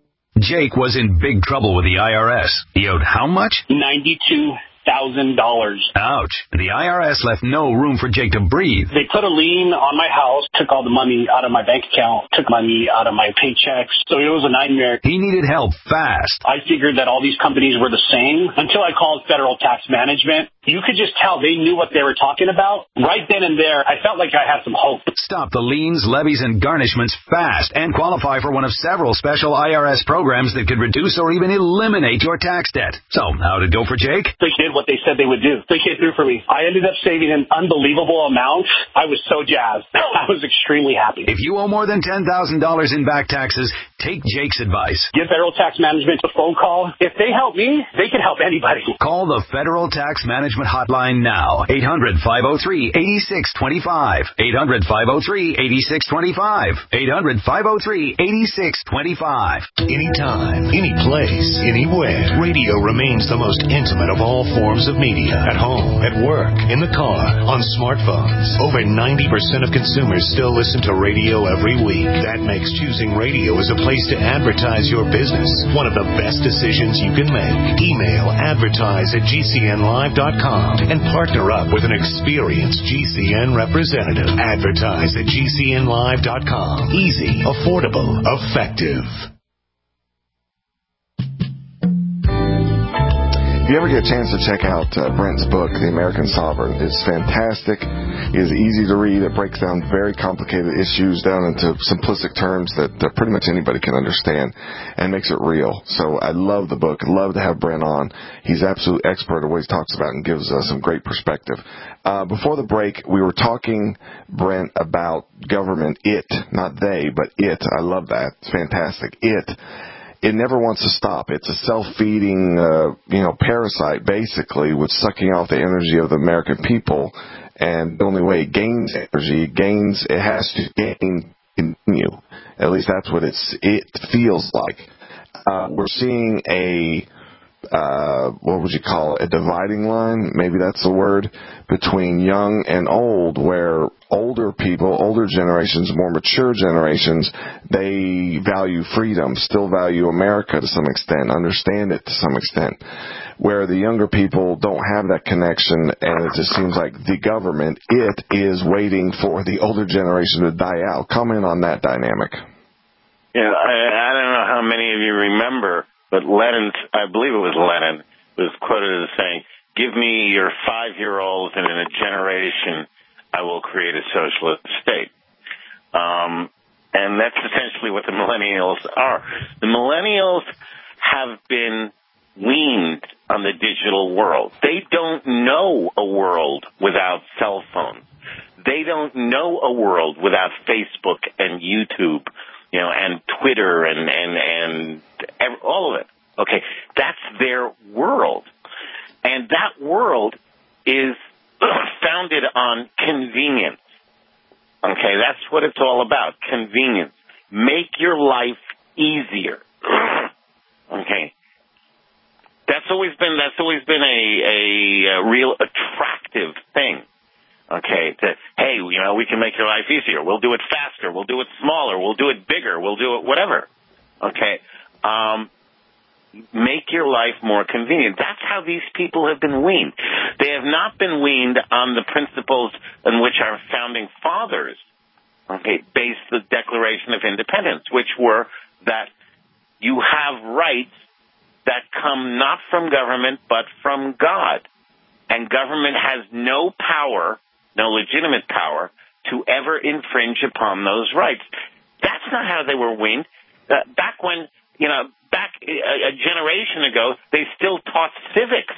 Jake was in big trouble with the I R S. He owed how much? ninety-two thousand dollars. Ouch. The I R S left no room for Jake to breathe. They put a lien on my house, took all the money out of my bank account, took money out of my paychecks. So it was a nightmare. He needed help fast. I figured that all these companies were the same until I called Federal Tax Management. You could just tell they knew what they were talking about. Right then and there, I felt like I had some hope. Stop the liens, levies, and garnishments fast and qualify for one of several special I R S programs that could reduce or even eliminate your tax debt. So, how'd it go for Jake? They did what they said they would do. They came through for me. I ended up saving an unbelievable amount. I was so jazzed. I was extremely happy. If you owe more than ten thousand dollars in back taxes, take Jake's advice. Give Federal Tax Management a phone call. If they help me, they can help anybody. Call the Federal Tax Management Hotline now. eight hundred, five oh three, eight six two five. eight hundred, five oh three, eight six two five. eight hundred, five oh three, eight six two five. Anytime, any place, anywhere. Radio remains the most intimate of all forms of media. At home, at work, in the car, on smartphones. Over ninety percent of consumers still listen to radio every week. That makes choosing radio as a place to advertise your business one of the best decisions you can make. Email advertise at G C N live dot com and partner up with an experienced G C N representative. Advertise at G C N live dot com. Easy, affordable, effective. If you ever get a chance to check out uh, Brent's book, The American Sovereign, it's fantastic. It is easy to read. It breaks down very complicated issues down into simplistic terms that uh, pretty much anybody can understand and makes it real. So I love the book. I'd love to have Brent on. He's an absolute expert at what he talks about and gives us some great perspective. Uh, before the break, we were talking, Brent, about government, it, not they, but it. I love that. It's fantastic. It. It never wants to stop. It's a self-feeding, uh, you know, parasite, basically, with sucking off the energy of the American people. And the only way it gains energy, it gains, it has to gain, continue. At least that's what it's, it feels like. Uh, we're seeing a uh, what would you call it, a dividing line, maybe that's the word, between young and old, where older people, older generations, more mature generations, they value freedom, still value America to some extent, understand it to some extent, where the younger people don't have that connection, and it just seems like the government, it is waiting for the older generation to die out. Comment on that dynamic. Yeah, I, I don't know how many of you remember, but Lenin, I believe it was Lenin, was quoted as saying, "Give me your five-year-olds, and in a generation, I will create a socialist state." Um, and that's essentially what the millennials are. The millennials have been weaned on the digital world. They don't know a world without cell phones. They don't know a world without Facebook and YouTube, you know, and Twitter and, and, and every, all of it. Okay, that's their world. And that world is founded on convenience. Okay, that's what it's all about, convenience. Make your life easier. Okay. That's always been, that's always been a, a, a real attractive thing. Okay, that, hey, you know, we can make your life easier. We'll do it faster. We'll do it smaller. We'll do it bigger. We'll do it whatever. Okay, um, make your life more convenient. That's how these people have been weaned. They have not been weaned on the principles in which our founding fathers, okay, based the Declaration of Independence, which were that you have rights that come not from government but from God. And government has no power, no legitimate power, to ever infringe upon those rights. That's not how they were weaned. Uh, back when, you know, back a, a generation ago, they still taught civics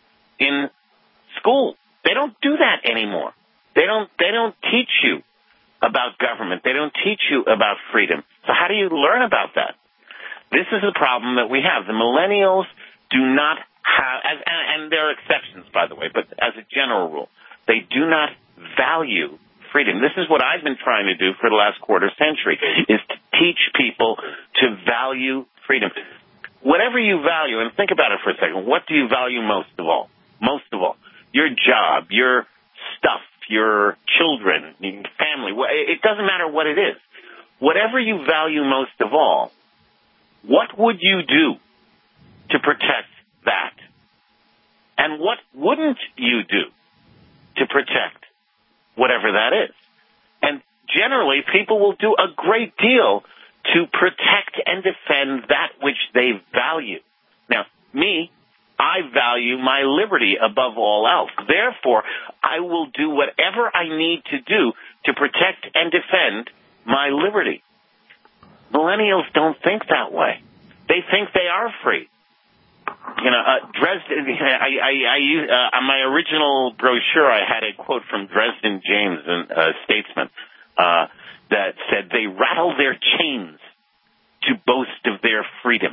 in school. They don't do that anymore. They don't, they don't teach you about government. They don't teach you about freedom. So how do you learn about that? This is the problem that we have. The millennials do not have, and, and there are exceptions, by the way, but as a general rule, they do not value freedom. This is what I've been trying to do for the last quarter century, is to teach people to value freedom. Whatever you value, and think about it for a second, what do you value most of all? Most of all, your job, your stuff, your children, your family. It doesn't matter what it is. Whatever you value most of all, what would you do to protect that? And what wouldn't you do to protect whatever that is? And generally, people will do a great deal to protect and defend that which they value. Now, me, I value my liberty above all else. Therefore, I will do whatever I need to do to protect and defend my liberty. Millennials don't think that way. They think they are free. You know, uh, Dresden, I, I, I use, uh, on my original brochure, I had a quote from Dresden James, a uh, statesman, uh, that said, they rattle their chains to boast of their freedom.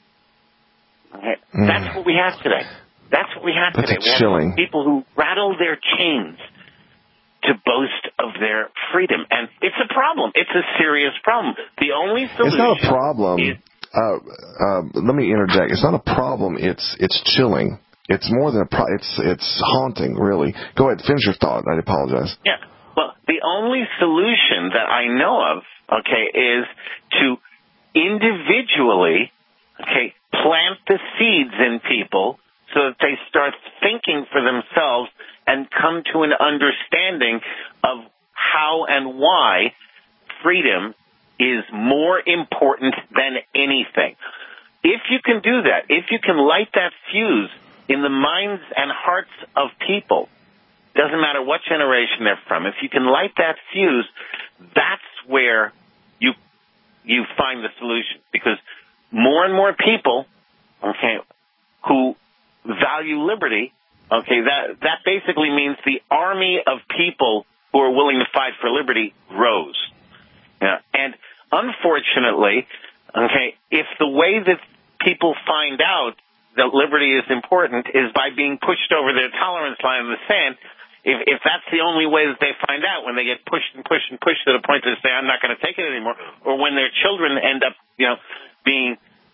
Okay? Mm. That's what we have today. That's what we have That's today. We chilling. have people who rattle their chains to boast of their freedom. And it's a problem. It's a serious problem. The only solution... It's not a problem. Is, uh, uh, let me interject. It's not a problem. It's it's chilling. It's more than a pro- It's it's haunting, really. Go ahead. Finish your thought. I apologize. Yeah. Well, the only solution that I know of, okay, is to individually, okay, plant the seeds in people so that they start thinking for themselves and come to an understanding of how and why freedom is more important than anything. If you can do that, if you can light that fuse in the minds and hearts of people, doesn't matter what generation they're from, if you can light that fuse, that's where you you find the solution. Because more and more people, okay, who value liberty, okay, that that basically means the army of people who are willing to fight for liberty grows. Yeah. And unfortunately, okay, if the way that people find out that liberty is important is by being pushed over their tolerance line in the sand, if, if that's the only way that they find out, when they get pushed and pushed and pushed to the point that they say, I'm not going to take it anymore, or when their children end up, you know, being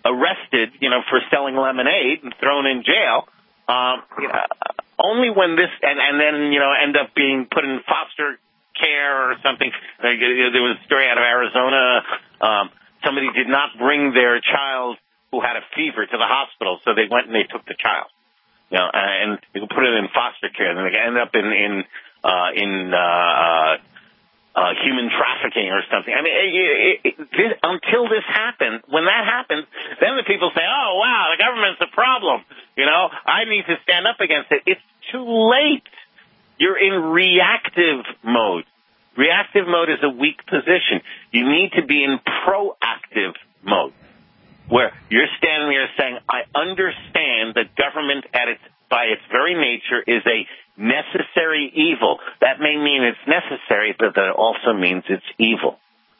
arrested, you know, for selling lemonade and thrown in jail. Um, you know, only when this, and, and then, you know, end up being put in foster care or something. There was a story out of Arizona. Um, somebody did not bring their child who had a fever to the hospital, so they went and they took the child. You know, and they put it in foster care, and they end up in in uh, in uh, uh, human trafficking or something. I mean, it, it, it, this, until this happens, when that happens, then the people say, "Oh, wow, the government's a problem." You know, I need to stand up against it. It's too late. You're in reactive mode. Reactive mode is a weak position. You need to be in proactive mode, where you're standing there saying, I understand that government at its, by its very nature is a necessary evil. That may mean it's necessary, but that also means it's evil.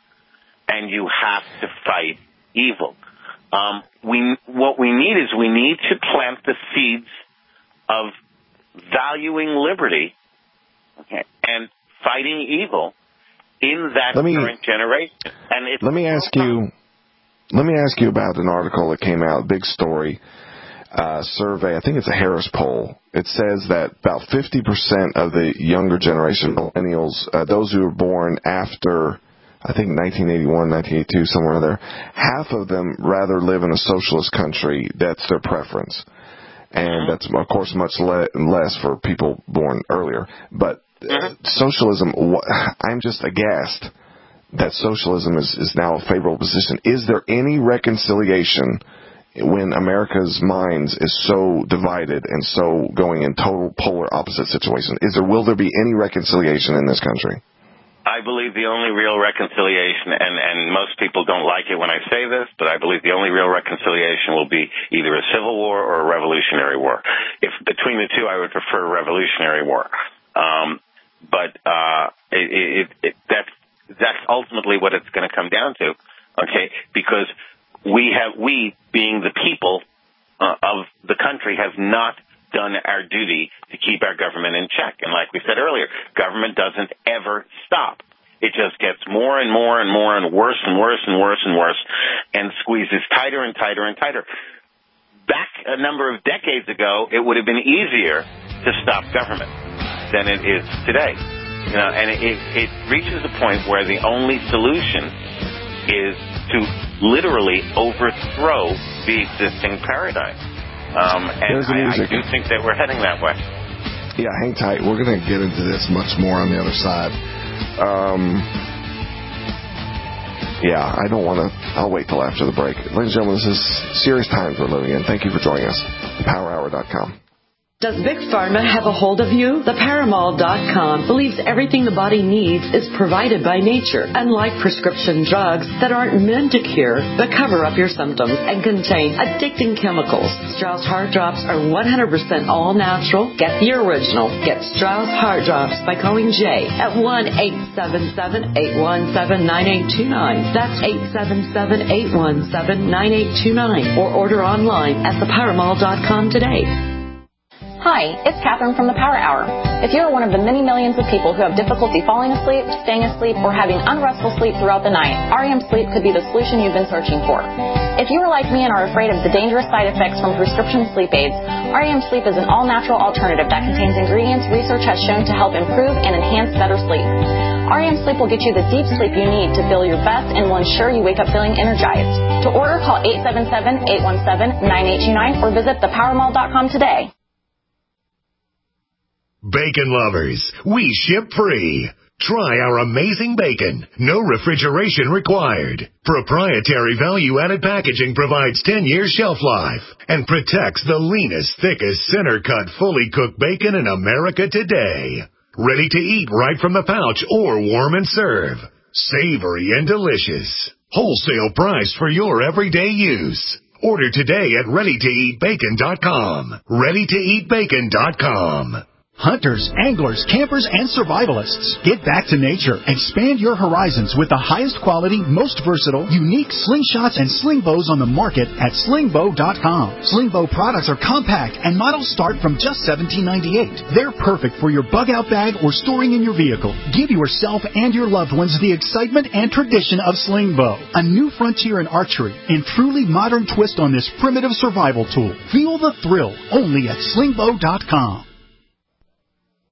And you have to fight evil. Um, we, what we need is we need to plant the seeds of valuing liberty, okay, and fighting evil in that let me, current generation. And it's let me ask you, let me ask you about an article that came out, big story, uh, survey. I think it's a Harris poll. It says that about fifty percent of the younger generation, millennials, uh, those who were born after, I think nineteen eighty-one, nineteen eighty-two, somewhere there, half of them rather live in a socialist country. That's their preference. And that's, of course, much le- less for people born earlier. But uh, socialism, I'm just aghast that socialism is, is now a favorable position. Is there any reconciliation when America's minds is so divided and so going in total polar opposite situation? Is there, will there be any reconciliation in this country? I believe the only real reconciliation, and, and most people don't like it when I say this, but I believe the only real reconciliation will be either a civil war or a revolutionary war. If between the two, I would prefer a revolutionary war. Um, but uh, it, it, it, that's that's ultimately what it's going to come down to, okay? Because we have, we being the people uh, of the country, have not done our duty to keep our government in check. And like we said earlier, government doesn't ever stop. It just gets more and more and more and worse and worse and worse and worse and squeezes tighter and tighter and tighter. Back a number of decades ago, it would have been easier to stop government than it is today. You know, and it, it reaches a point where the only solution is to literally overthrow the existing paradigm. Um, and I, I do think that we're heading that way. Yeah, hang tight. We're going to get into this much more on the other side. Um, yeah, I don't want to... I'll wait till after the break. Ladies and gentlemen, this is serious times we're living in. Thank you for joining us. the power hour dot com. Does Big Pharma have a hold of you? The Paramall dot com believes everything the body needs is provided by nature, unlike prescription drugs that aren't meant to cure but cover up your symptoms and contain addicting chemicals. Strauss Heart Drops are one hundred percent all natural. Get the original. Get Strauss Heart Drops by calling Jay at one eight seven seven, eight one seven, nine eight two nine. That's eight seven seven, eight one seven, nine eight two nine. Or order online at the Paramall dot com today. Hi, it's Catherine from the Power Hour. If you're one of the many millions of people who have difficulty falling asleep, staying asleep, or having unrestful sleep throughout the night, R E M Sleep could be the solution you've been searching for. If you are like me and are afraid of the dangerous side effects from prescription sleep aids, R E M Sleep is an all-natural alternative that contains ingredients research has shown to help improve and enhance better sleep. R E M Sleep will get you the deep sleep you need to feel your best and will ensure you wake up feeling energized. To order, call eight seven seven, eight one seven, nine eight two nine or visit the power mall dot com today. Bacon lovers, we ship free. Try our amazing bacon. No refrigeration required. Proprietary value-added packaging provides ten years shelf life and protects the leanest, thickest, center-cut, fully cooked bacon in America today. Ready to eat right from the pouch or warm and serve. Savory and delicious. Wholesale price for your everyday use. Order today at ready to eat bacon dot com. ready to eat bacon dot com. Hunters, anglers, campers, and survivalists. Get back to nature. Expand your horizons with the highest quality, most versatile, unique slingshots and sling bows on the market at sling bow dot com. Sling bow products are compact and models start from just seventeen ninety-eight. They're perfect for your bug-out bag or storing in your vehicle. Give yourself and your loved ones the excitement and tradition of sling bow. A new frontier in archery and truly modern twist on this primitive survival tool. Feel the thrill only at sling bow dot com.